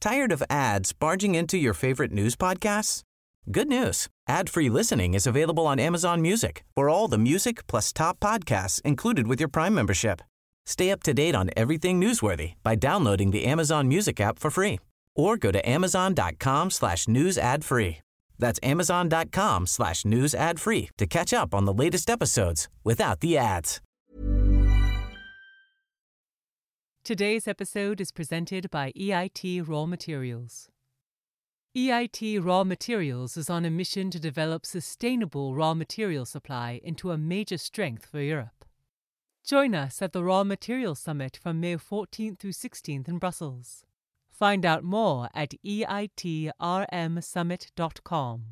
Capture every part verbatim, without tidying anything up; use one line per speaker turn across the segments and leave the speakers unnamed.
Tired of ads barging into your favorite news podcasts? Good news. Ad-free listening is available on Amazon Music for all the music plus top podcasts included with your Prime membership. Stay up to date on everything newsworthy by downloading the Amazon Music app for free or go to amazon.com slash news ad free. That's amazon.com slash news ad free to catch up on the latest episodes without the ads.
Today's episode is presented by E I T Raw Materials. E I T Raw Materials is on a mission to develop sustainable raw material supply into a major strength for Europe. Join us at the Raw Materials Summit from May fourteenth through sixteenth in Brussels. Find out more at E I T R M summit dot com.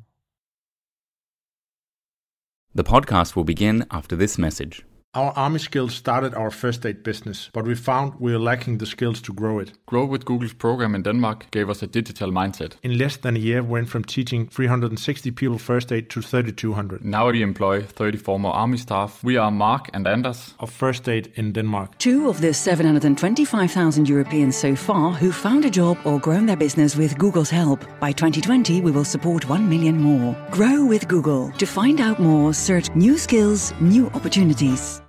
The podcast will begin after this message.
Our Army Skills started our first aid business, but we found we were lacking the skills to grow it.
Grow with Google's program in Denmark gave us a digital mindset.
In less than a year, we went from teaching three hundred sixty people first aid to thirty-two hundred.
Now we employ thirty former Army staff. We are Mark and Anders
of First Aid in Denmark.
Two of the seven hundred twenty-five thousand Europeans so far who found a job or grown their business with Google's help. By twenty twenty, we will support one million more. Grow with Google. To find out more, search new skills, new opportunities.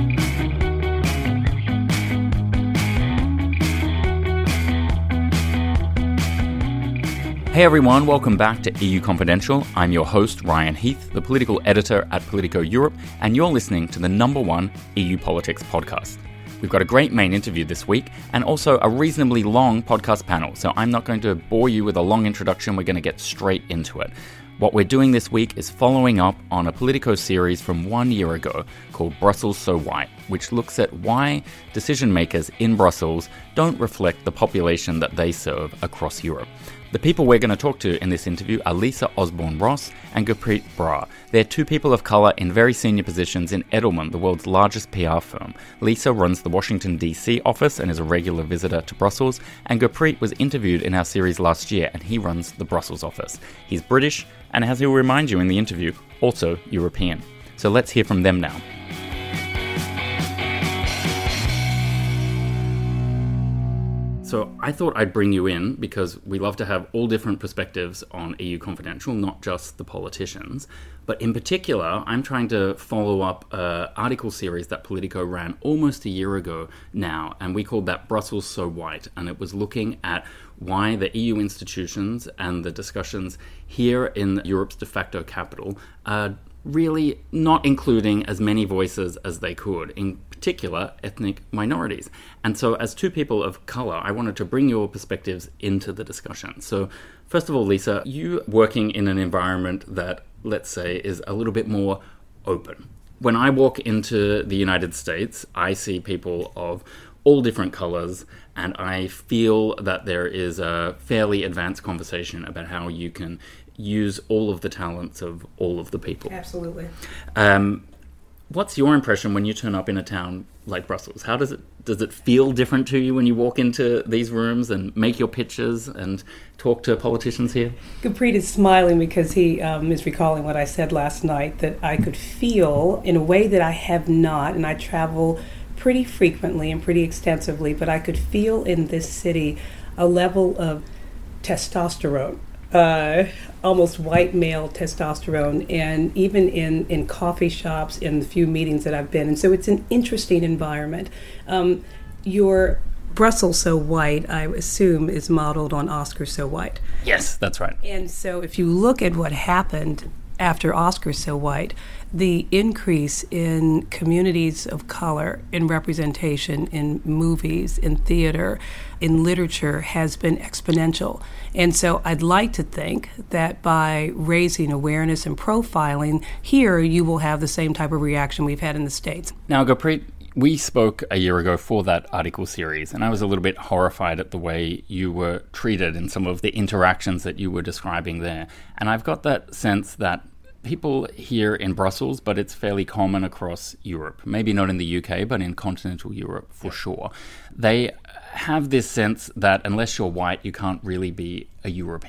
Hey everyone, welcome back to E U Confidential. I'm your host, Ryan Heath, the political editor at Politico Europe, and you're listening to the number one E U politics podcast. We've got a great main interview this week, and also a reasonably long podcast panel, so I'm not going to bore you with a long introduction, we're going to get straight into it. What we're doing this week is following up on a Politico series from one year ago called Brussels So White, which looks at why decision makers in Brussels don't reflect the population that they serve across Europe. The people we're going to talk to in this interview are Lisa Osborne-Ross and Gurpreet Brar. They're two people of colour in very senior positions in Edelman, the world's largest P R firm. Lisa runs the Washington, D C office and is a regular visitor to Brussels, and Gurpreet was interviewed in our series last year and he runs the Brussels office. He's British and, as he'll remind you in the interview, also European. So let's hear from them now. So I thought I'd bring you in because we love to have all different perspectives on E U Confidential, not just the politicians. But in particular, I'm trying to follow up an article series that Politico ran almost a year ago now, and we called that Brussels So White, and it was looking at why the E U institutions and the discussions here in Europe's de facto capital are really not including as many voices as they could, in particular ethnic minorities. And so as two people of colour, I wanted to bring your perspectives into the discussion. So first of all, Lisa, you working in an environment that, let's say, is a little bit more open. When I walk into the United States, I see people of all different colours, and I feel that there is a fairly advanced conversation about how you can use all of the talents of all of the people.
Absolutely.
Um, what's your impression when you turn up in a town like Brussels? How does it does it feel different to you when you walk into these rooms and make your pitches and talk to politicians here?
Gurpreet is smiling because he um, is recalling what I said last night, that I could feel in a way that I have not, and I travel pretty frequently and pretty extensively, but I could feel in this city a level of testosterone. Uh, almost white male testosterone, and even in, in coffee shops, in the few meetings that I've been. And so it's an interesting environment. Um, your Brussels So White, I assume, is modeled on Oscar So White.
Yes, that's right.
And so if you look at what happened after Oscar So White, the increase in communities of color, in representation, in movies, in theater, in literature has been exponential. And so I'd like to think that by raising awareness and profiling, here you will have the same type of reaction we've had in the States.
Now, Gurpreet, we spoke a year ago for that article series, and I was a little bit horrified at the way you were treated in some of the interactions that you were describing there. And I've got that sense that people here in Brussels, but it's fairly common across Europe, maybe not in the U K, but in continental Europe for sure. They have this sense that unless you're white, you can't really be a European.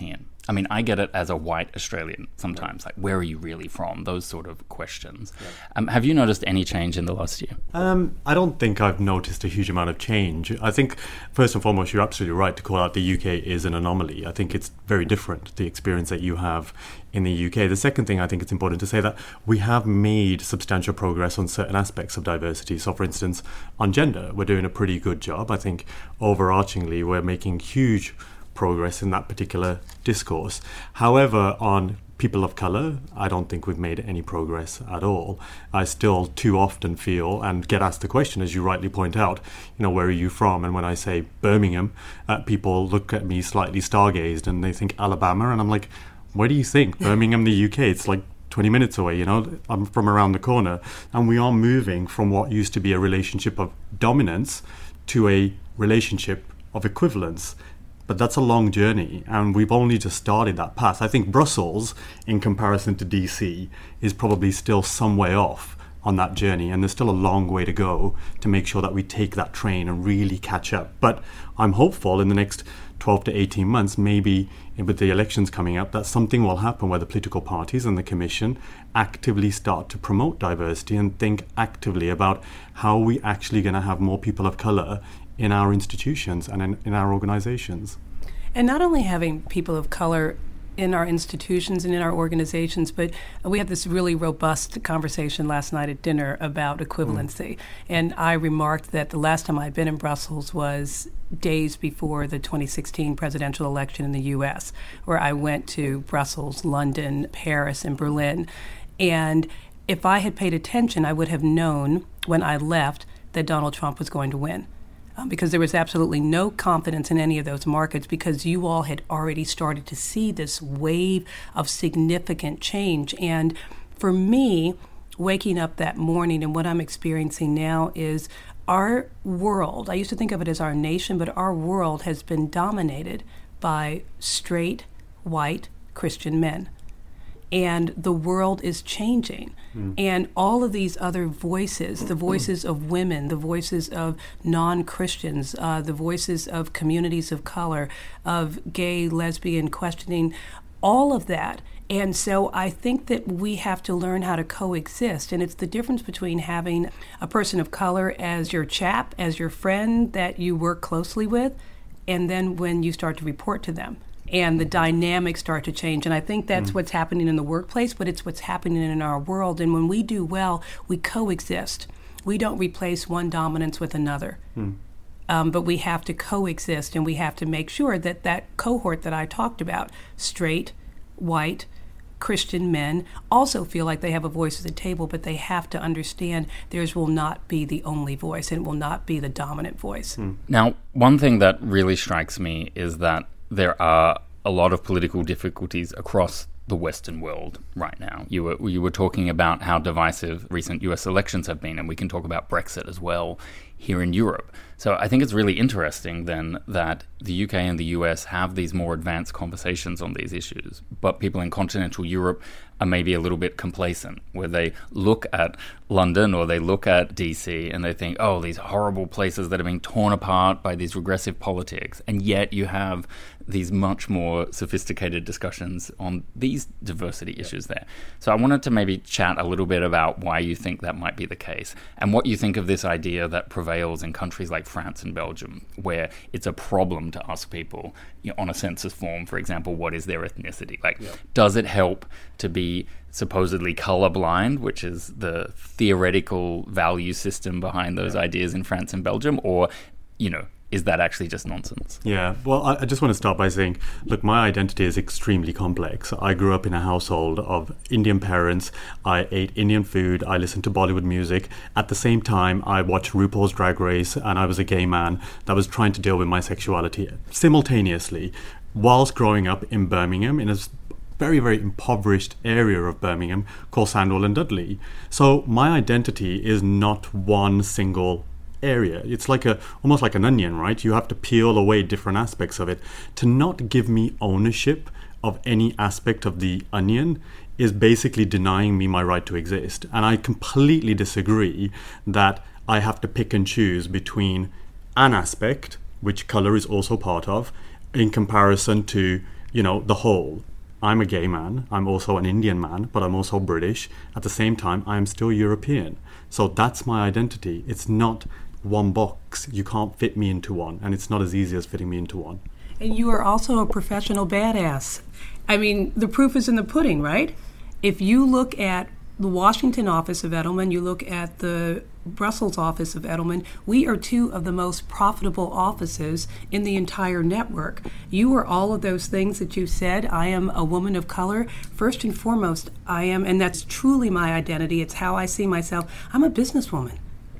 I mean, I get it as a white Australian sometimes, like, where are you really from? Those sort of questions. Yeah. Um, have you noticed any change in the last year?
Um, I don't think I've noticed a huge amount of change. I think, first and foremost, you're absolutely right to call out the U K is an anomaly. I think it's very different, the experience that you have in the U K. The second thing, I think it's important to say that we have made substantial progress on certain aspects of diversity. So, for instance, on gender, we're doing a pretty good job. I think, overarchingly, we're making huge progress in that particular discourse. However, on people of colour, I don't think we've made any progress at all. I still too often feel and get asked the question, as you rightly point out, you know, where are you from? And when I say Birmingham, uh, people look at me slightly stargazed and they think Alabama, and I'm like, where do you think? Birmingham, the U K? It's like twenty minutes away, you know, I'm from around the corner. And we are moving from what used to be a relationship of dominance to a relationship of equivalence. But that's a long journey, and we've only just started that path. I think Brussels, in comparison to D C, is probably still some way off on that journey, and there's still a long way to go to make sure that we take that train and really catch up. But I'm hopeful in the next twelve to eighteen months, maybe with the elections coming up, that something will happen where the political parties and the Commission actively start to promote diversity and think actively about how we actually going to have more people of colour in our institutions and in, in our organizations.
And not only having people of color in our institutions and in our organizations, but we had this really robust conversation last night at dinner about equivalency. Mm. And I remarked that the last time I'd been in Brussels was days before the twenty sixteen presidential election in the U S, where I went to Brussels, London, Paris, and Berlin. And if I had paid attention, I would have known when I left that Donald Trump was going to win. Um, because there was absolutely no confidence in any of those markets, because you all had already started to see this wave of significant change. And for me, waking up that morning and what I'm experiencing now is our world, I used to think of it as our nation, but our world has been dominated by straight, white, Christian men. And the world is changing. Mm. And all of these other voices, the voices of women, the voices of non-Christians, uh, the voices of communities of color, of gay, lesbian questioning, all of that. And so I think that we have to learn how to coexist. And it's the difference between having a person of color as your chap, as your friend that you work closely with, and then when you start to report to them. And the dynamics start to change. And I think that's mm. what's happening in the workplace, but it's what's happening in our world. And when we do well, we coexist. We don't replace one dominance with another. Mm. Um, but we have to coexist, and we have to make sure that that cohort that I talked about, straight, white, Christian men, also feel like they have a voice at the table, but they have to understand theirs will not be the only voice, and it will not be the dominant voice.
Mm. Now, one thing that really strikes me is that there are a lot of political difficulties across the Western world right now. You were you were talking about how divisive recent U S elections have been, and we can talk about Brexit as well here in Europe. So I think it's really interesting then that the U K and the U S have these more advanced conversations on these issues, but people in continental Europe are maybe a little bit complacent, where they look at London or they look at D C and they think, oh, these horrible places that are being torn apart by these regressive politics. And yet you have these much more sophisticated discussions on these diversity issues there. So I wanted to maybe chat a little bit about why you think that might be the case, and what you think of this idea that prevails in countries like France and Belgium, where it's a problem to ask people, you know, on a census form, for example, what is their ethnicity? Like, yeah. Does it help to be supposedly colorblind, which is the theoretical value system behind those yeah. ideas in France and Belgium, or, you know, is that actually just nonsense?
Yeah, well, I, I just want to start by saying, look, my identity is extremely complex. I grew up in a household of Indian parents. I ate Indian food. I listened to Bollywood music. At the same time, I watched RuPaul's Drag Race, and I was a gay man that was trying to deal with my sexuality simultaneously, whilst growing up in Birmingham, in a very, very impoverished area of Birmingham called Sandwell and Dudley. So my identity is not one single area. It's like a almost like an onion, right? You have to peel away different aspects of it. To not give me ownership of any aspect of the onion is basically denying me my right to exist. And I completely disagree that I have to pick and choose between an aspect, which color is also part of, in comparison to you know, the whole. I'm a gay man, I'm also an Indian man, but I'm also British. At the same time, I am still European. So that's my identity. It's not one box. You can't fit me into one, and it's not as easy as fitting me into one.
And you are also a professional badass. I mean, the proof is in the pudding, right? If you look at the Washington office of Edelman, you look at the Brussels office of Edelman, we are two of the most profitable offices in the entire network. You are all of those things that you said. I am a woman of color. First and foremost, I am, and that's truly my identity. It's how I see myself. I'm a businesswoman.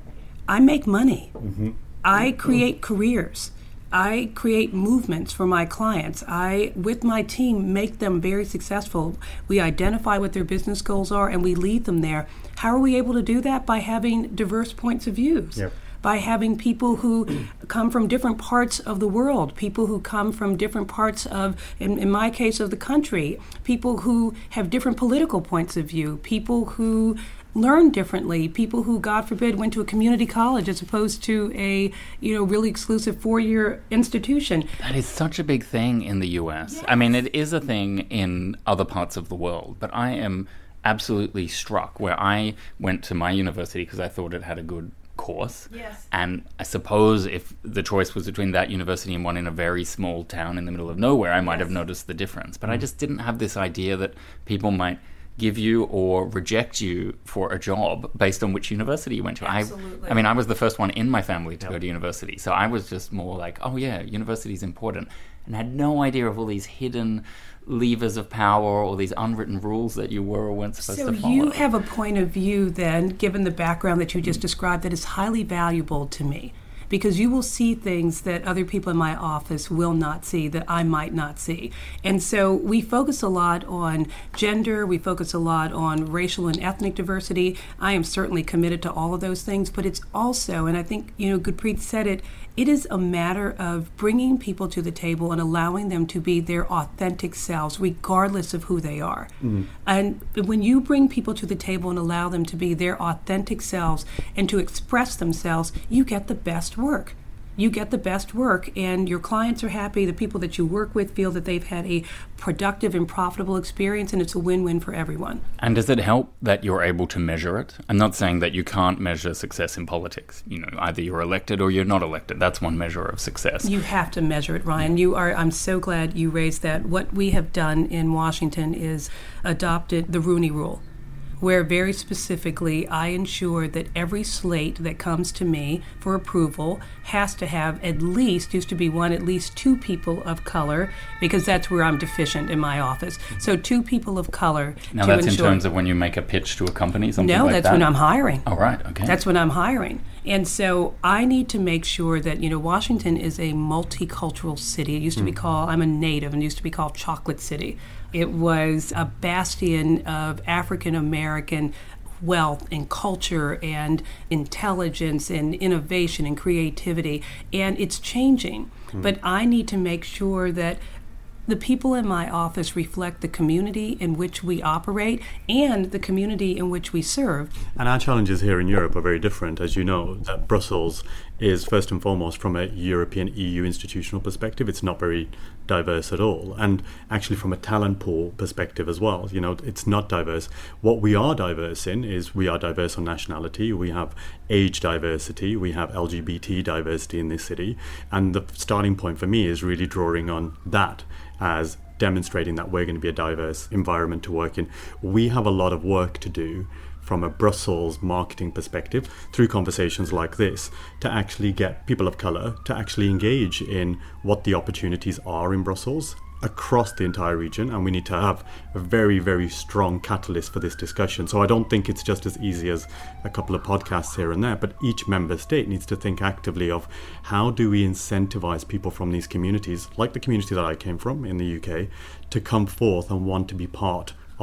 I make money. Mm-hmm. I create careers. I create movements for my clients. I, with my team, make them very successful. We identify what their business goals are and we lead them there. How are we able to do that? By having diverse points of views. Yep. By having people who come from different parts of the world, people who come from different parts of, in, in my case, of the country, people who have different political points of view, people who learn differently, people who, God forbid, went to a community college as opposed to a, you know, really exclusive four-year institution.
That is such a big thing in the U S. Yes. I mean, it is a thing in other parts of the world, but I am absolutely struck where I went to my university because I thought it had a good course.
Yes.
And I suppose if the choice was between that university and one in a very small town in the middle of nowhere, I might yes. have noticed the difference. But mm. I just didn't have this idea that people might give you or reject you for a job based on which university you went to.
Absolutely.
I, I mean, I was the first one in my family to yep. go to university, so I was just more like, oh yeah, university's important, and had no idea of all these hidden levers of power or these unwritten rules that you were or weren't supposed
so
to follow.
So you have a point of view then, given the background that you just described, that is highly valuable to me. Because you will see things that other people in my office will not see, that I might not see. And so we focus a lot on gender, we focus a lot on racial and ethnic diversity. I am certainly committed to all of those things, but it's also, and I think, you know, Gurpreet said it, it is a matter of bringing people to the table and allowing them to be their authentic selves, regardless of who they are. Mm. And when you bring people to the table and allow them to be their authentic selves and to express themselves, you get the best work. You get the best work, and your clients are happy. The people that you work with feel that they've had a productive and profitable experience, and it's a win-win for everyone.
And does it help that you're able to measure it? I'm not saying that you can't measure success in politics. You know, either you're elected or you're not elected. That's one measure of success.
You have to measure it, Ryan. You are. I'm so glad you raised that. What we have done in Washington is adopted the Rooney Rule, where very specifically I ensure that every slate that comes to me for approval has to have at least, used to be one, at least two people of color, because that's where I'm deficient in my office. So two people of color.
Now
to
that's
ensure.
in terms of when you make a pitch to a company, something
no,
like that?
No, that's when I'm hiring.
Oh, right, okay.
That's when I'm hiring. And so I need to make sure that, you know, Washington is a multicultural city. It used to be called, I'm a native, and it used to be called Chocolate City. It was a bastion of African American wealth and culture and intelligence and innovation and creativity. And it's changing. Mm. But I need to make sure that the people in my office reflect the community in which we operate and the community in which we serve.
And our challenges here in Europe are very different. As you know, that Brussels is first and foremost from a European E U institutional perspective. It's not very diverse at all. And actually from a talent pool perspective as well, you know, it's not diverse. What we are diverse in is we are diverse on nationality. We have age diversity. We have L G B T diversity in this city. And the starting point for me is really drawing on that as demonstrating that we're going to be a diverse environment to work in. We have a lot of work to do from a Brussels marketing perspective through conversations like this to actually get people of colour to actually engage in what the opportunities are in Brussels across the entire region, and we need to have a very, very strong catalyst for this discussion. So I don't think it's just as easy as a couple of podcasts here and there, but each member state needs to think actively of how do we incentivize people from these communities, like the community that I came from in the U K, to come forth and want to be part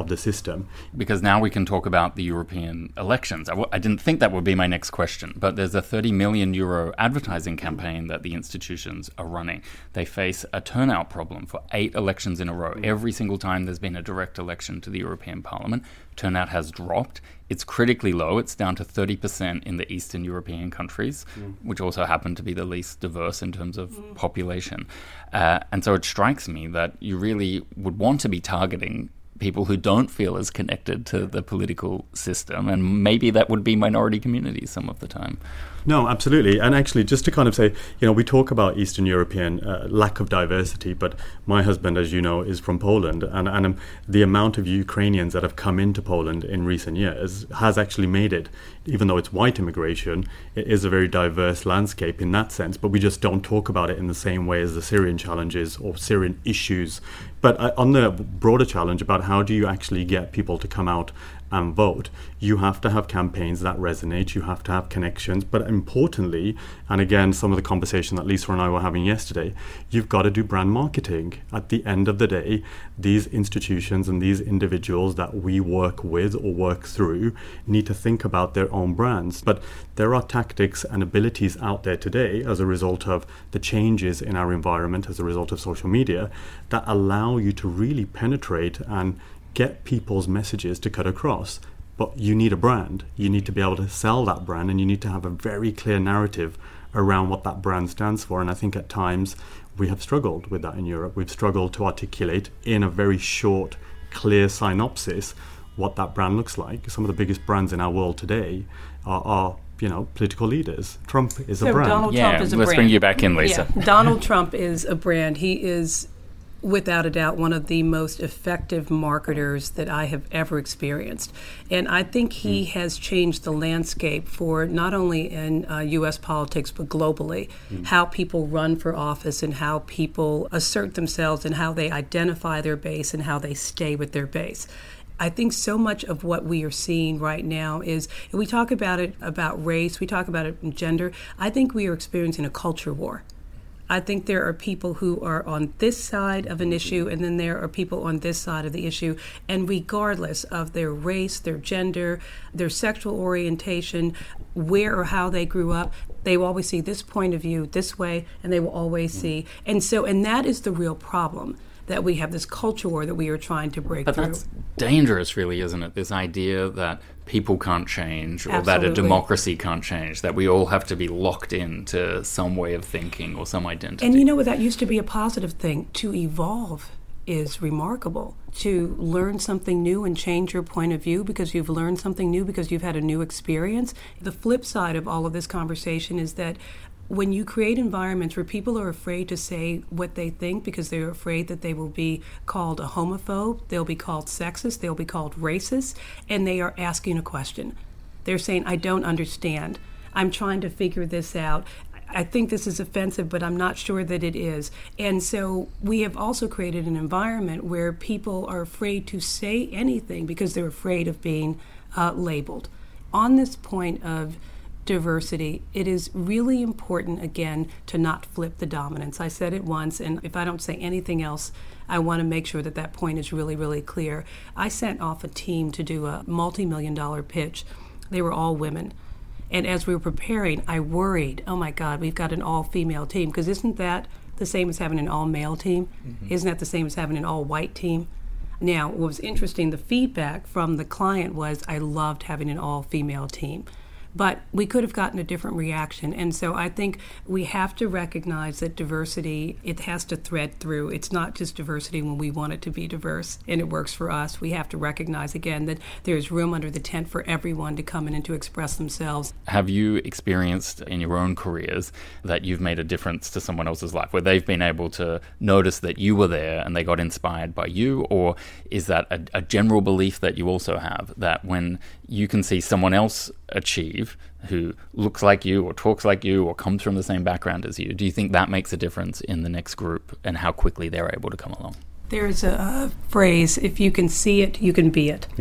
of the system.
Because now we can talk about the European elections. I, w- I didn't think that would be my next question, but there's a thirty million euro advertising campaign that the institutions are running. They face a turnout problem for eight elections in a row. Every single time there's been a direct election to the European Parliament, turnout has dropped. It's critically low. It's down to thirty percent in the Eastern European countries, mm. which also happen to be the least diverse in terms of mm. population. Uh, and so it strikes me that you really would want to be targeting people who don't feel as connected to the political system, and maybe that would be minority communities some of the time.
No, absolutely. And actually, just to kind of say, you know, we talk about Eastern European uh, lack of diversity, but my husband, as you know, is from Poland, and, and um, the amount of Ukrainians that have come into Poland in recent years has actually made it, even though it's white immigration, it is a very diverse landscape in that sense, but we just don't talk about it in the same way as the Syrian challenges or Syrian issues. But uh, on the broader challenge about how do you actually get people to come out and vote, you have to have campaigns that resonate, you have to have connections, but importantly, and again, some of the conversation that Lisa and I were having yesterday, you've got to do brand marketing. At the end of the day, these institutions and these individuals that we work with or work through need to think about their own brands. But there are tactics and abilities out there today as a result of the changes in our environment, as a result of social media, that allow you to really penetrate and get people's messages to cut across. But you need a brand. You need to be able to sell that brand, and you need to have a very clear narrative around what that brand stands for. And I think at times we have struggled with that in Europe. We've struggled to articulate in a very short, clear synopsis what that brand looks like. Some of the biggest brands in our world today are, are you know, political leaders. Trump is
so
a brand.
Donald
yeah,
Trump is a
let's
brand.
bring you back in, Lisa.
Yeah. Donald Trump is a brand. He is, without a doubt, one of the most effective marketers that I have ever experienced. And I think he mm. has changed the landscape for not only in uh, U S politics, but globally, mm. how people run for office and how people assert themselves and how they identify their base and how they stay with their base. I think so much of what we are seeing right now is, we talk about it about race, we talk about it in gender, I think we are experiencing a culture war. I think there are people who are on this side of an issue, and then there are people on this side of the issue. And regardless of their race, their gender, their sexual orientation, where or how they grew up, they will always see this point of view this way, and they will always see. And so, and that is the real problem, that we have this culture war that we are trying to break
but
through.
But that's dangerous, really, isn't it? This idea that people can't change, or
Absolutely.
that a democracy can't change, that we all have to be locked into some way of thinking or some identity.
And you know what, that used to be a positive thing. To evolve is remarkable. To learn something new and change your point of view because you've learned something new, because you've had a new experience. The flip side of all of this conversation is that when you create environments where people are afraid to say what they think because they're afraid that they will be called a homophobe, they'll be called sexist, they'll be called racist, and they are asking a question. They're saying, I don't understand. I'm trying to figure this out. I think this is offensive, but I'm not sure that it is. And so we have also created an environment where people are afraid to say anything because they're afraid of being uh, labeled. On this point of diversity, it is really important, again, to not flip the dominance. I said it once, and if I don't say anything else, I want to make sure that that point is really, really clear. I sent off a team to do a multi-million dollar pitch. They were all women. And as we were preparing, I worried, oh my God, we've got an all-female team, because isn't that the same as having an all-male team? Mm-hmm. Isn't that the same as having an all-white team? Now, what was interesting, the feedback from the client was, I loved having an all-female team. But we could have gotten a different reaction. And so I think we have to recognize that diversity, it has to thread through. It's not just diversity when we want it to be diverse and it works for us. We have to recognize, again, that there's room under the tent for everyone to come in and to express themselves.
Have you experienced in your own careers that you've made a difference to someone else's life, where they've been able to notice that you were there and they got inspired by you? Or is that a, a general belief that you also have, that when you can see someone else achieve who looks like you or talks like you or comes from the same background as you, do you think that makes a difference in the next group and how quickly they're able to come along?
There's a phrase, if you can see it, you can be it.
Yeah.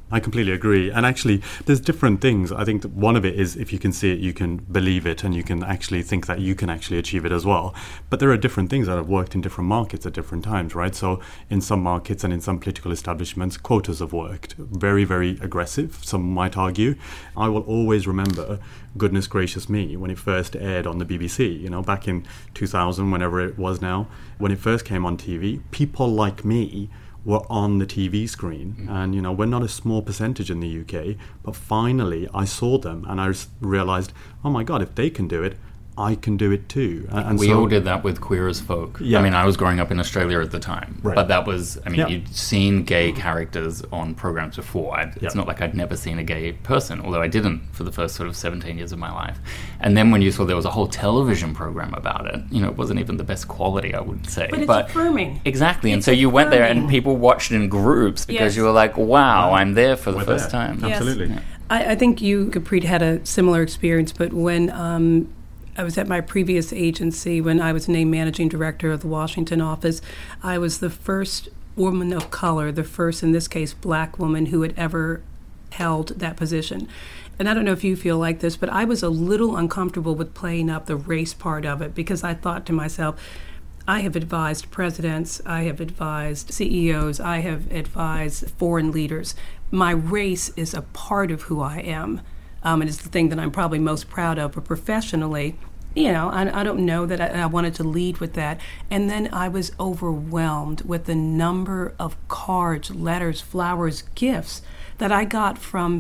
I completely agree. And actually, there's different things. I think that one of it is if you can see it, you can believe it, and you can actually think that you can actually achieve it as well. But there are different things that have worked in different markets at different times, right? So in some markets and in some political establishments, quotas have worked. Very, very aggressive, some might argue. I will always remember Goodness Gracious Me when it first aired on the B B C, you know, back in two thousand, whenever it was now. When it first came on T V, people like me were on the T V screen. Mm. And, you know, we're not a small percentage in the U K, but finally I saw them and I realized, oh my God, if they can do it, I can do it too. And
we
so,
all did that with Queer as Folk.
Yeah.
I mean, I was growing up in Australia at the time,
right.
but that was, I mean,
yeah.
you'd seen gay characters on programs before. I'd, it's
yeah.
not like I'd never seen a gay person, although I didn't for the first sort of seventeen years of my life. And then when you saw there was a whole television program about it, you know, it wasn't even the best quality, I would say.
But it's but affirming.
Exactly.
It's
and so you
affirming.
went there and people watched in groups because
yes.
you were like, wow, I'm there for the
We're
first
there.
time.
Yes.
Absolutely.
Yeah. I, I think you, Gurpreet, had a similar experience, but when um, I was at my previous agency, when I was named managing director of the Washington office, I was the first woman of color, the first, in this case, black woman who had ever held that position. And I don't know if you feel like this, but I was a little uncomfortable with playing up the race part of it because I thought to myself, I have advised presidents, I have advised C E Os, I have advised foreign leaders. My race is a part of who I am. Um, and it's the thing that I'm probably most proud of, but professionally, you know, I, I don't know that I, I wanted to lead with that. And then I was overwhelmed with the number of cards, letters, flowers, gifts that I got from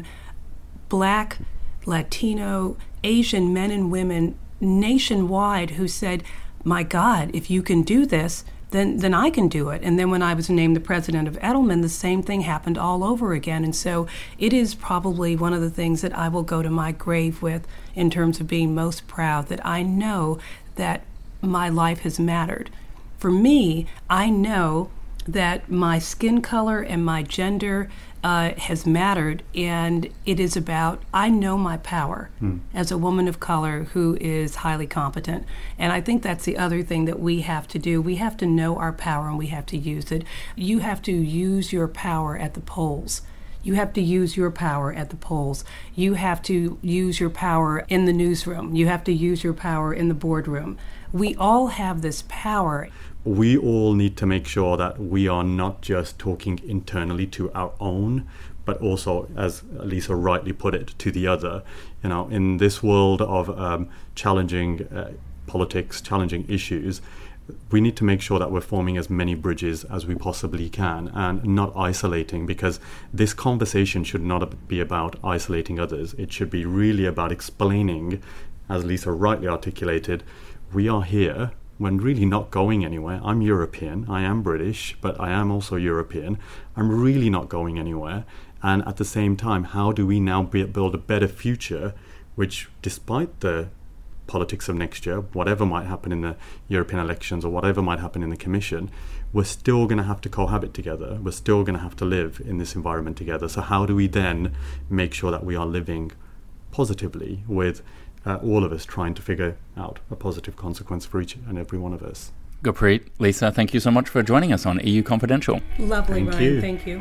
Black, Latino, Asian men and women nationwide who said, my God, if you can do this, then then I can do it. And then when I was named the president of Edelman, the same thing happened all over again. And so it is probably one of the things that I will go to my grave with in terms of being most proud, that I know that my life has mattered. For me, I know that my skin color and my gender uh, has mattered, and it is about, I know my power mm. as a woman of color who is highly competent. And I think that's the other thing that we have to do. We have to know our power and we have to use it. You have to use your power at the polls. You have to use your power at the polls. You have to use your power in the newsroom. You have to use your power in the boardroom. We all have this power.
We all need to make sure that we are not just talking internally to our own, but also, as Lisa rightly put it, to the other. You know, in this world of um, challenging uh, politics, challenging issues, we need to make sure that we're forming as many bridges as we possibly can and not isolating, because this conversation should not be about isolating others. It should be really about explaining, as Lisa rightly articulated, we are here. We're really not going anywhere. I'm European, I am British, but I am also European. I'm really not going anywhere. And at the same time, how do we now be, build a better future, which, despite the politics of next year, whatever might happen in the European elections or whatever might happen in the Commission, we're still going to have to cohabit together. We're still going to have to live in this environment together. So how do we then make sure that we are living positively with Uh, all of us trying to figure out a positive consequence for each and every one of us.
Gurpreet, Lisa, thank you so much for joining us on E U Confidential.
Lovely,
thank
Ryan.
You.
Thank you.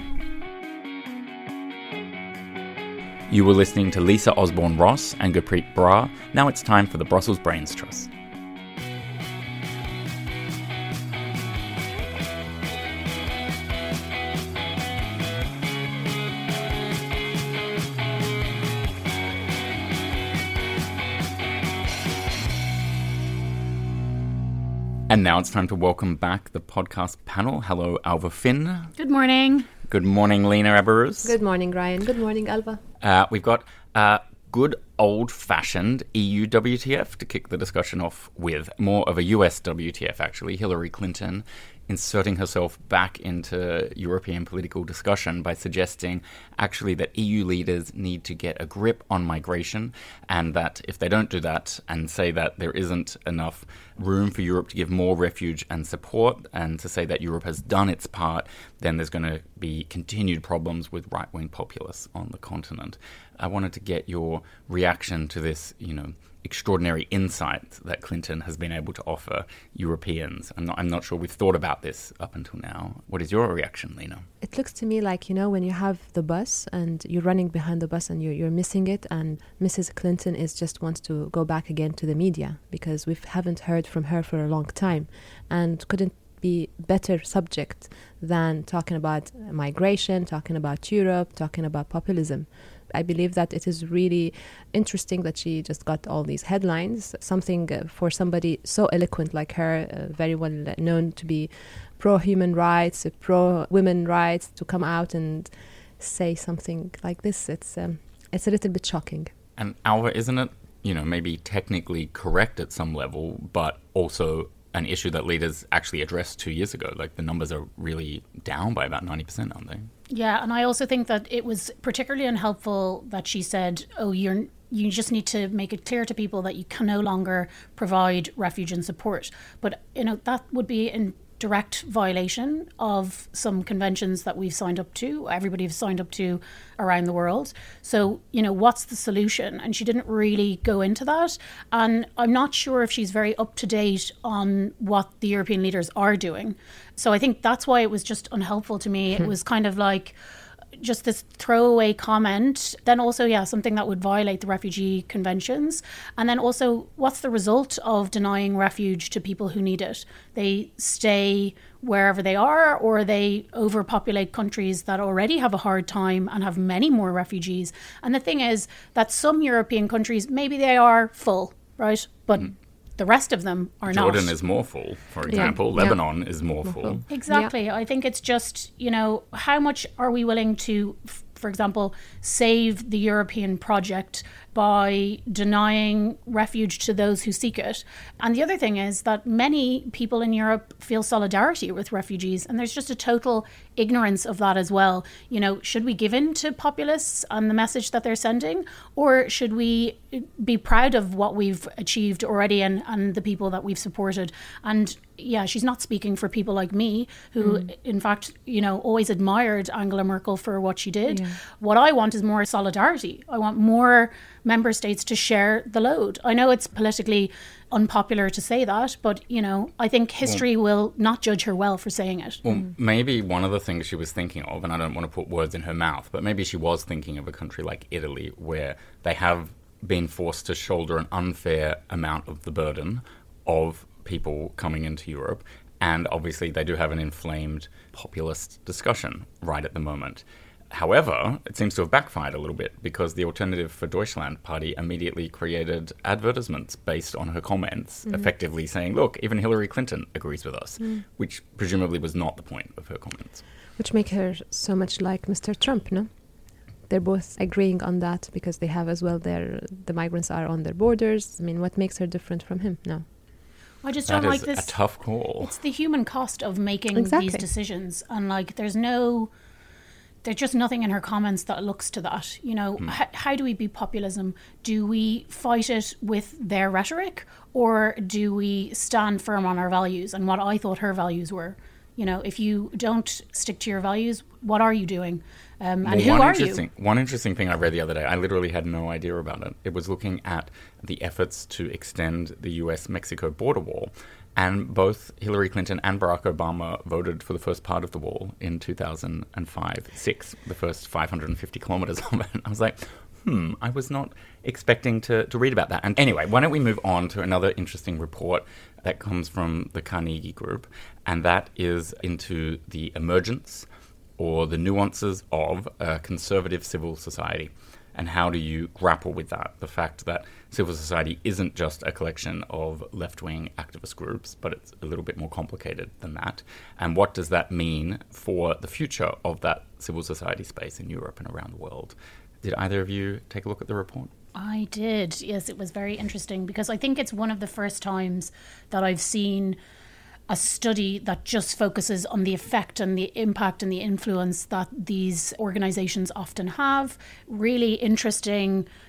You were listening to Lisa Osborne-Ross and Gurpreet Brar. Now it's time for the Brussels Brains Trust. And now it's time to welcome back the podcast panel. Hello, Alva Finn.
Good morning.
Good morning, Lena Abaruz.
Good morning, Ryan. Good morning, Alva.
Uh, we've got uh, good old-fashioned E U W T F to kick the discussion off with. More of a U S W T F, actually. Hillary Clinton inserting herself back into European political discussion by suggesting actually that E U leaders need to get a grip on migration, and that if they don't do that and say that there isn't enough room for Europe to give more refuge and support, and to say that Europe has done its part, then there's going to be continued problems with right-wing populists on the continent. I wanted to get your reaction to this, you know, extraordinary insight that Clinton has been able to offer Europeans. I'm not, I'm not sure we've thought about this up until now. What is your reaction, Lena?
It looks to me like, you know, when you have the bus and you're running behind the bus and you're, you're missing it, and Missus Clinton is just wants to go back again to the media because we haven't heard from her for a long time, and couldn't be better subject than talking about migration, talking about Europe, talking about populism. I believe that it is really interesting that she just got all these headlines, something uh, for somebody so eloquent like her, uh, very well known to be pro-human rights, uh, pro-women rights, to come out and say something like this. It's um, it's a little bit shocking.
And Alva, isn't it, you know, maybe technically correct at some level, but also an issue that leaders actually addressed two years ago? Like, the numbers are really down by about ninety percent, aren't they?
Yeah, and I also think that it was particularly unhelpful that she said, oh, you're you just need to make it clear to people that you can no longer provide refuge and support. But, you know, that would be in direct violation of some conventions that we've signed up to, everybody has signed up to around the world. So, you know, what's the solution? And she didn't really go into that. And I'm not sure if she's very up to date on what the European leaders are doing. So I think that's why it was just unhelpful to me. Hmm. It was kind of like just this throwaway comment, then also, yeah, something that would violate the refugee conventions. And then also, what's the result of denying refuge to people who need it? They stay wherever they are, or they overpopulate countries that already have a hard time and have many more refugees. And the thing is that some European countries, maybe they are full, right? But mm. the rest of them are
Jordan
not.
Jordan is more full, for example. Yeah. Lebanon yeah. is more, more full. full.
Exactly. Yeah. I think it's just, you know, how much are we willing to, f- for example, save the European project by denying refuge to those who seek it? And the other thing is that many people in Europe feel solidarity with refugees, and there's just a total ignorance of that as well. You know, should we give in to populists and the message that they're sending, or should we be proud of what we've achieved already and, and the people that we've supported? And yeah, she's not speaking for people like me who, mm. in fact, you know, always admired Angela Merkel for what she did. Yeah. What I want is more solidarity. I want more member states to share the load. I know it's politically unpopular to say that, but, you know, I think history well, will not judge her well for saying it.
Well, mm. maybe one of the things she was thinking of, and I don't want to put words in her mouth, but maybe she was thinking of a country like Italy, where they have been forced to shoulder an unfair amount of the burden of people coming into Europe. And obviously they do have an inflamed populist discussion right at the moment. However, it seems to have backfired a little bit, because the Alternative for Deutschland party immediately created advertisements based on her comments, mm. effectively saying, look, even Hillary Clinton agrees with us, mm. which presumably was not the point of her comments.
Which make her so much like Mister Trump, no? They're both agreeing on that because they have as well their, the migrants are on their borders. I mean, what makes her different from him? No.
I just don't like this.
That is a tough call.
It's the human cost of making
exactly.
these decisions. And, like, there's no... There's just nothing in her comments that looks to that. You know, mm. h- how do we beat populism? Do we fight it with their rhetoric, or do we stand firm on our values and what I thought her values were? You know, if you don't stick to your values, what are you doing? Um, and
well,
who
one
are
interesting,
you?
One interesting thing I read the other day, I literally had no idea about it. It was looking at the efforts to extend the U S Mexico border wall. And both Hillary Clinton and Barack Obama voted for the first part of the wall in two thousand five six, the first five hundred fifty kilometers of it. I was like, hmm, I was not expecting to, to read about that. And anyway, why don't we move on to another interesting report that comes from the Carnegie Group, and that is into the emergence or the nuances of a conservative civil society. And how do you grapple with that? The fact that civil society isn't just a collection of left-wing activist groups, but it's a little bit more complicated than that. And what does that mean for the future of that civil society space in Europe and around the world? Did either of you take a look at the report?
I did. Yes, it was very interesting, because I think it's one of the first times that I've seen a study that just focuses on the effect and the impact and the influence that these organizations often have. Really interesting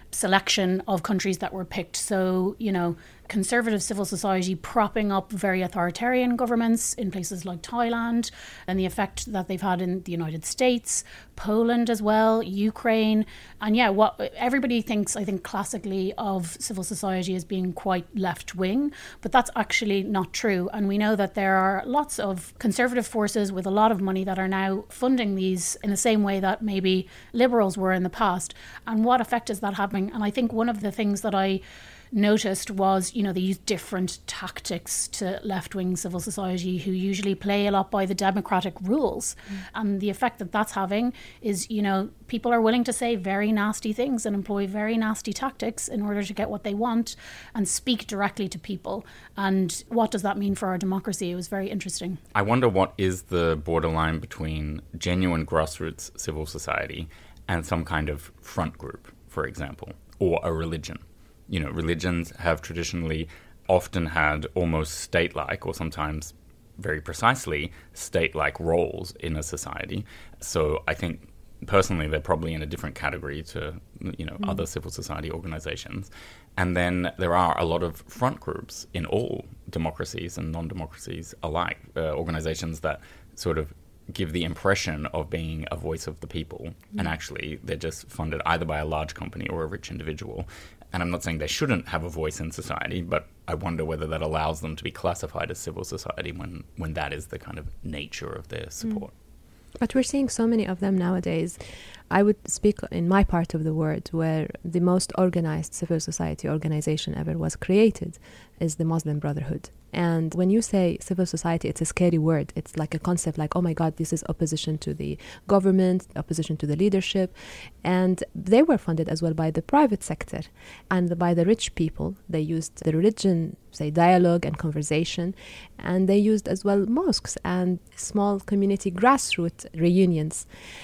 selection of countries that were picked. So, you know, conservative civil society propping up very authoritarian governments in places like Thailand, and the effect that they've had in the United States, Poland as well, Ukraine. And yeah, what everybody thinks, I think, classically of civil society as being quite left-wing, but that's actually not true. And we know that there are lots of conservative forces with a lot of money that are now funding these in the same way that maybe liberals were in the past. And what effect is that having? And I think one of the things that I noticed was, you know, they use different tactics to left-wing civil society who usually play a lot by the democratic rules. Mm. And the effect that that's having is, you know, people are willing to say very nasty things and employ very nasty tactics in order to get what they want and speak directly to people. And what does that mean for our democracy? It was very interesting.
I wonder what is the borderline between genuine grassroots civil society and some kind of front group, for example, or a religion. You know, religions have traditionally often had almost state-like, or sometimes very precisely state-like roles in a society. So I think personally they're probably in a different category to, you know, mm. other civil society organizations. And then there are a lot of front groups in all democracies and non-democracies alike, uh, organizations that sort of give the impression of being a voice of the people, mm. and actually they're just funded either by a large company or a rich individual. And I'm not saying they shouldn't have a voice in society, but I wonder whether that allows them to be classified as civil society when, when that is the kind of nature of their support.
Mm. But we're seeing so many of them nowadays. I would speak in my part of the world where the most organized civil society organization ever was created is the Muslim Brotherhood. And when you say civil society, it's a scary word. It's like a concept like, oh my God, this is opposition to the government, opposition to the leadership. And they were funded as well by the private sector and by the rich people. They used the religion, say, dialogue and conversation. And they used as well mosques and small community grassroots reunions.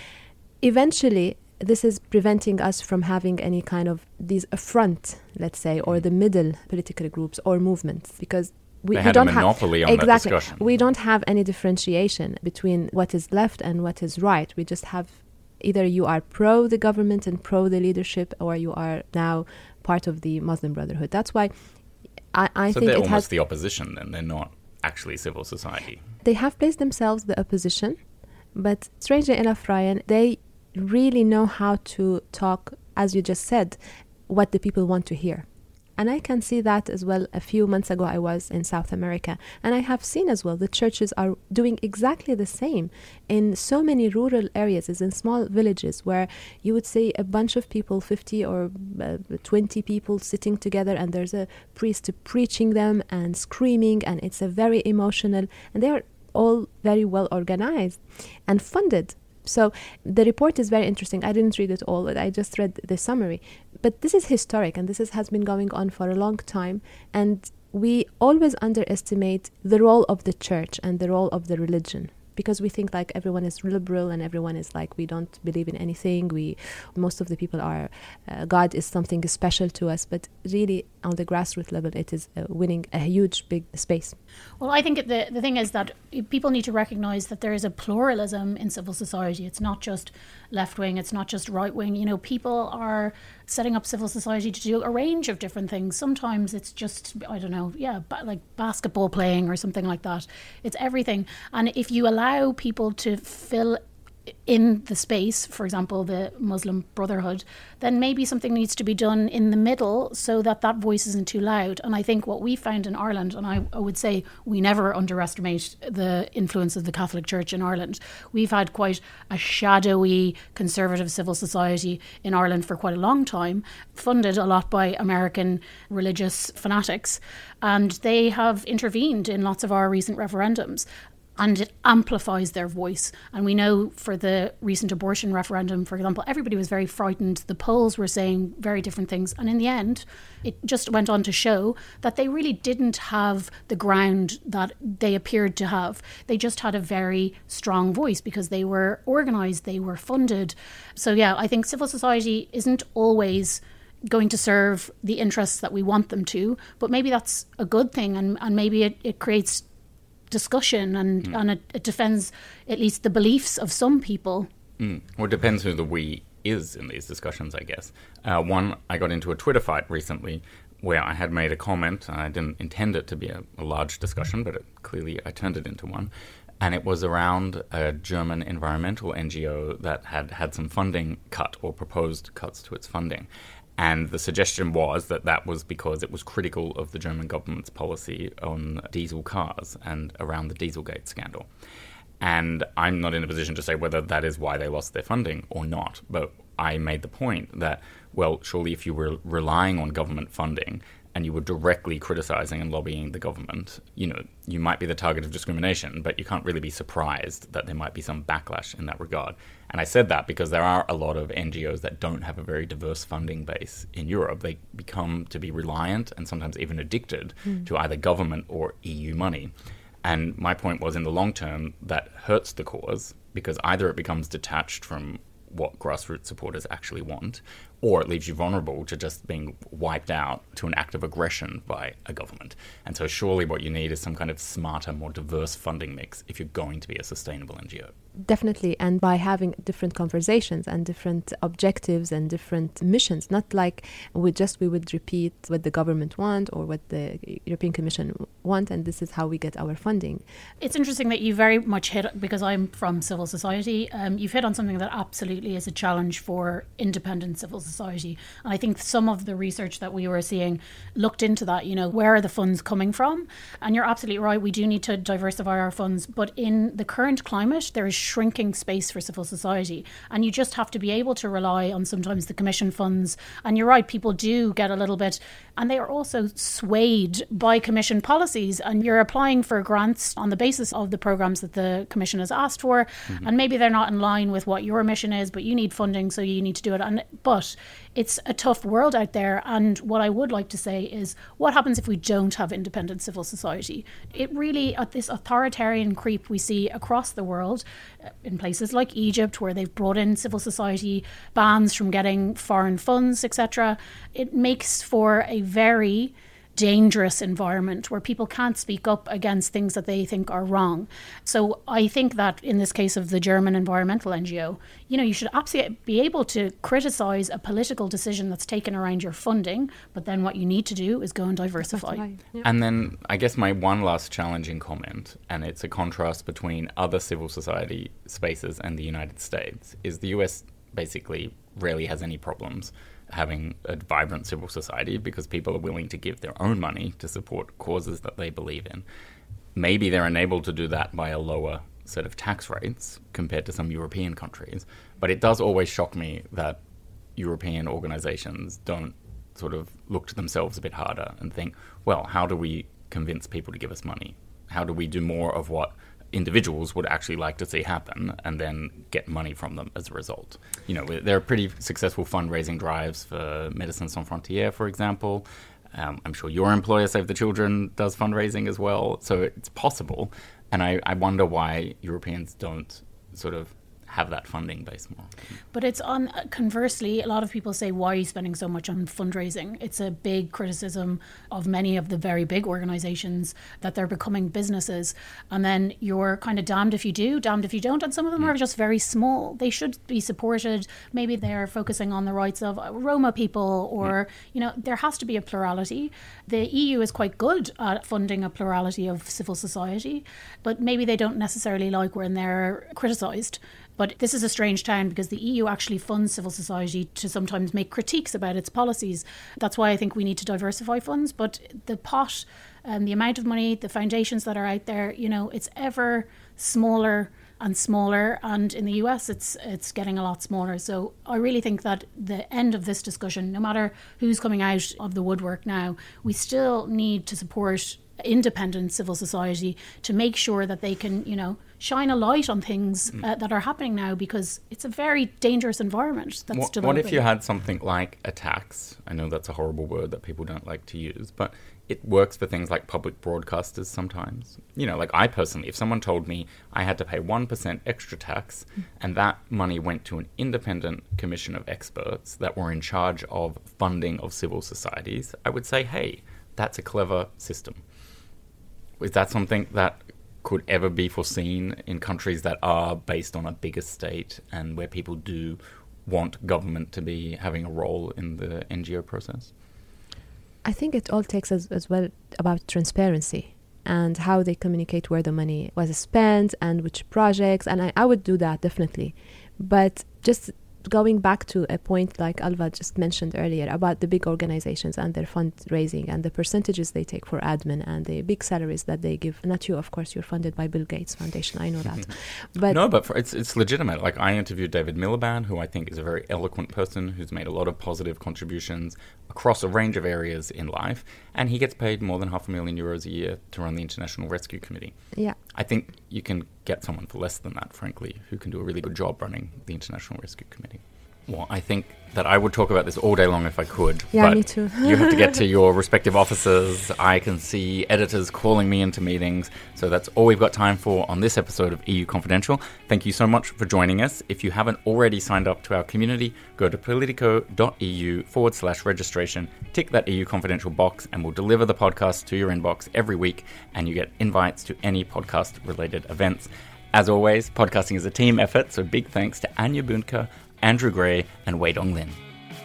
Eventually, this is preventing us from having any kind of these front, let's say, or the middle political groups or movements, because we,
they had
we don't
a monopoly
have,
on
exactly,
that discussion.
We don't have any differentiation between what is left and what is right. We just have either you are pro the government and pro the leadership, or you are now part of the Muslim Brotherhood. That's why I, I
so
think
they're
it
almost
has,
the opposition then. They're not actually civil society.
They have placed themselves the opposition, but strangely enough, Ryan, they really know how to talk, as you just said, what the people want to hear. And I can see that as well. A few months ago, I was in South America, and I have seen as well the churches are doing exactly the same in so many rural areas, as in small villages, where you would see a bunch of people, fifty or uh, twenty people sitting together, and there's a priest preaching them and screaming, and it's a very emotional, and they are all very well organized and funded. So the report is very interesting. I didn't read it all. I just read the summary. But this is historic, and this is, has been going on for a long time. And we always underestimate the role of the church and the role of the religion, because we think like everyone is liberal and everyone is like, we don't believe in anything. We, most of the people are, uh, God is something special to us. But really, on the grassroots level, it is uh, winning a huge, big space.
Well, I think the the thing is that people need to recognize that there is a pluralism in civil society. It's not just left wing, it's not just right wing. You know, people are setting up civil society to do a range of different things. Sometimes it's just, I don't know, yeah, ba- like basketball playing or something like that. It's everything. And if you allow people to fill in the space, for example, the Muslim Brotherhood, then maybe something needs to be done in the middle so that that voice isn't too loud. And I think what we found in Ireland, and I, I would say we never underestimate the influence of the Catholic Church in Ireland. We've had quite a shadowy conservative civil society in Ireland for quite a long time, funded a lot by American religious fanatics, and they have intervened in lots of our recent referendums. And it amplifies their voice. And we know for the recent abortion referendum, for example, everybody was very frightened. The polls were saying very different things. And in the end, it just went on to show that they really didn't have the ground that they appeared to have. They just had a very strong voice because they were organised, they were funded. So yeah, I think civil society isn't always going to serve the interests that we want them to, but maybe that's a good thing, and, and maybe it, it creates discussion and, mm. and it, it defends at least the beliefs of some people.
Mm. Well, it depends who the we is in these discussions, I guess. Uh, one, I got into a Twitter fight recently where I had made a comment, and I didn't intend it to be a, a large discussion, but it, clearly I turned it into one. And it was around a German environmental N G O that had had some funding cut or proposed cuts to its funding. And the suggestion was that that was because it was critical of the German government's policy on diesel cars and around the Dieselgate scandal. And I'm not in a position to say whether that is why they lost their funding or not. But I made the point that, well, surely if you were relying on government funding and you were directly criticizing and lobbying the government, you know, you might be the target of discrimination, but you can't really be surprised that there might be some backlash in that regard. And I said that because there are a lot of N G Os that don't have a very diverse funding base in Europe. They become to be reliant and sometimes even addicted mm. to either government or E U money. And my point was, in the long term, that hurts the cause because either it becomes detached from what grassroots supporters actually want, or it leaves you vulnerable to just being wiped out to an act of aggression by a government. And so surely what you need is some kind of smarter, more diverse funding mix if you're going to be a sustainable N G O.
Definitely, and by having different conversations and different objectives and different missions, not like we just we would repeat what the government want or what the European Commission want, and this is how we get our funding.
It's interesting that you very much hit, because I'm from civil society, um, you've hit on something that absolutely is a challenge for independent civil society. And I think some of the research that we were seeing looked into that, you know, where are the funds coming from? And you're absolutely right, we do need to diversify our funds, but in the current climate, there is shrinking space for civil society, and you just have to be able to rely on sometimes the Commission funds. And you're right, people do get a little bit, and they are also swayed by Commission policies, and you're applying for grants on the basis of the programs that the Commission has asked for, mm-hmm. and maybe they're not in line with what your mission is, but you need funding, so you need to do it. And but it's a tough world out there, and what I would like to say is, what happens if we don't have independent civil society? It really, at this authoritarian creep we see across the world, in places like Egypt, where they've brought in civil society bans from getting foreign funds, et cetera, it makes for a very dangerous environment where people can't speak up against things that they think are wrong. So I think that in this case of the German environmental N G O, you know, you should absolutely be able to criticize a political decision that's taken around your funding, but then what you need to do is go and diversify.
Yeah.
And then I guess my one last challenging comment, and it's a contrast between other civil society spaces and the United States, is the U S basically rarely has any problems having a vibrant civil society because people are willing to give their own money to support causes that they believe in. Maybe they're enabled to do that by a lower set of tax rates compared to some European countries. But it does always shock me that European organizations don't sort of look to themselves a bit harder and think, well, how do we convince people to give us money? How do we do more of what individuals would actually like to see happen and then get money from them as a result? You know, there are pretty successful fundraising drives for Médecins Sans Frontières, for example. Um, I'm sure your employer, Save the Children, does fundraising as well. So it's possible. And I, I wonder why Europeans don't sort of have that funding base more.
But it's on, conversely, a lot of people say, why are you spending so much on fundraising? It's a big criticism of many of the very big organizations that they're becoming businesses. And then you're kind of damned if you do, damned if you don't. And some of them mm. are just very small. They should be supported. Maybe they're focusing on the rights of Roma people, or, mm. you know, there has to be a plurality. The E U is quite good at funding a plurality of civil society, but maybe they don't necessarily like when they're criticised. But this is a strange time because the E U actually funds civil society to sometimes make critiques about its policies. That's why I think we need to diversify funds. But the pot and the amount of money, the foundations that are out there, you know, it's ever smaller and smaller. And in the U S, it's it's getting a lot smaller. So I really think that the end of this discussion, no matter who's coming out of the woodwork now, we still need to support independent civil society to make sure that they can, you know, shine a light on things uh, that are happening now, because it's a very dangerous environment that's
what,
developing.
What if you had something like a tax? I know that's a horrible word that people don't like to use, but it works for things like public broadcasters sometimes. You know, like I personally, if someone told me I had to pay one percent extra tax mm. and that money went to an independent commission of experts that were in charge of funding of civil societies, I would say, hey, that's a clever system. Is that something that could ever be foreseen in countries that are based on a bigger state and where people do want government to be having a role in the N G O process?
I think it all takes as, as well about transparency and how they communicate where the money was spent and which projects, and I, I would do that definitely. But just going back to a point like Alva just mentioned earlier about the big organizations and their fundraising and the percentages they take for admin and the big salaries that they give. Not you, of course, you're funded by Bill Gates Foundation, I know that. But
no, but for, it's it's legitimate. Like, I interviewed David Miliband, who I think is a very eloquent person who's made a lot of positive contributions across a range of areas in life, and he gets paid more than half a million euros a year to run the International Rescue Committee.
Yeah.
I think you can get someone for less than that, frankly, who can do a really good job running the International Rescue Committee. Well, I think that I would talk about this all day long if I could.
Yeah,
but
me too.
You have to get to your respective offices. I can see editors calling me into meetings. So that's all we've got time for on this episode of E U Confidential. Thank you so much for joining us. If you haven't already signed up to our community, go to politico.eu forward slash registration, tick that E U Confidential box, and we'll deliver the podcast to your inbox every week, and you get invites to any podcast-related events. As always, podcasting is a team effort, so big thanks to Anya Bunke, Andrew Gray, and Wei Dong Lin.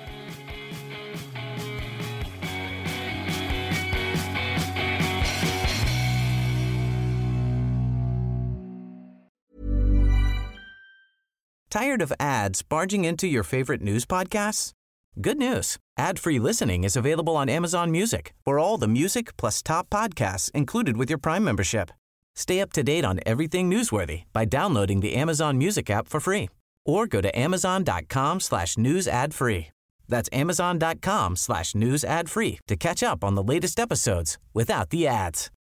Tired of ads barging into your favorite news podcasts? Good news. Ad-free listening is available on Amazon Music for all the music plus top podcasts included with your Prime membership. Stay up to date on everything newsworthy by downloading the Amazon Music app for free. Or go to amazon.com slash news ad free. That's amazon.com slash news ad free to catch up on the latest episodes without the ads.